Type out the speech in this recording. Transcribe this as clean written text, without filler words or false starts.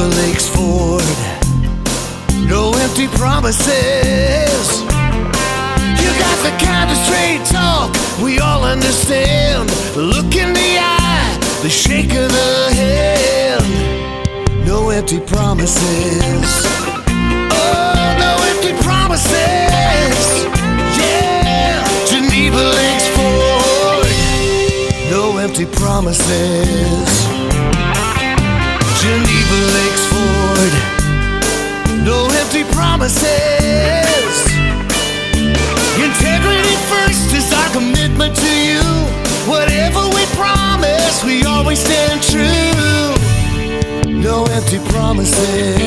Geneva Lakes Ford. No empty promises. You got the kind of straight talk we all understand. The look in the eye, the shake of the hand. No empty promises. Oh, no empty promises. Yeah, Geneva Lakes Ford. No empty promises. Geneva Lakes Ford. No empty promises. Integrity first is our commitment to you. Whatever we promise, we always stand true. No empty promises.